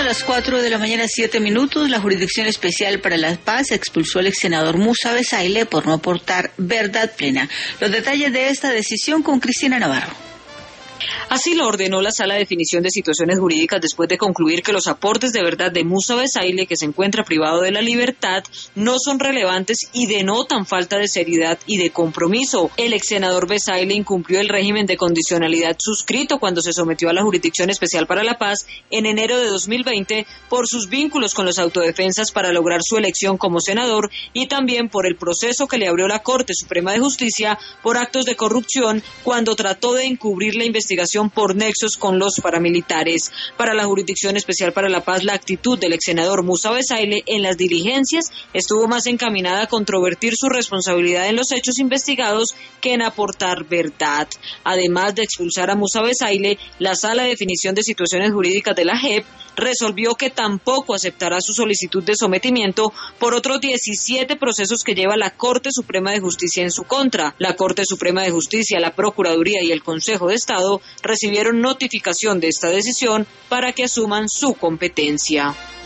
a las 4 de la mañana, 7 minutos. La Jurisdicción Especial para la Paz expulsó al ex senador Musa Besaile por no aportar verdad plena. Los detalles de esta decisión con Cristina Navarro. Así lo ordenó la Sala de Definición de Situaciones Jurídicas después de concluir que los aportes de verdad de Musa Besaile, que se encuentra privado de la libertad, no son relevantes y denotan falta de seriedad y de compromiso. El ex senador Besaile incumplió el régimen de condicionalidad suscrito cuando se sometió a la Jurisdicción Especial para la Paz en enero de 2020 por sus vínculos con los autodefensas para lograr su elección como senador y también por el proceso que le abrió la Corte Suprema de Justicia por actos de corrupción cuando trató de encubrir la investigación por nexos con los paramilitares. Para la Jurisdicción Especial para la Paz, la actitud del ex senador Musa Besaile en las diligencias estuvo más encaminada a controvertir su responsabilidad en los hechos investigados que en aportar verdad. Además de expulsar a Musa Besaile, la Sala de Definición de Situaciones Jurídicas de la JEP resolvió que tampoco aceptará su solicitud de sometimiento por otros 17 procesos que lleva la Corte Suprema de Justicia en su contra. La Corte Suprema de Justicia, la Procuraduría y el Consejo de Estado recibieron notificación de esta decisión para que asuman su competencia.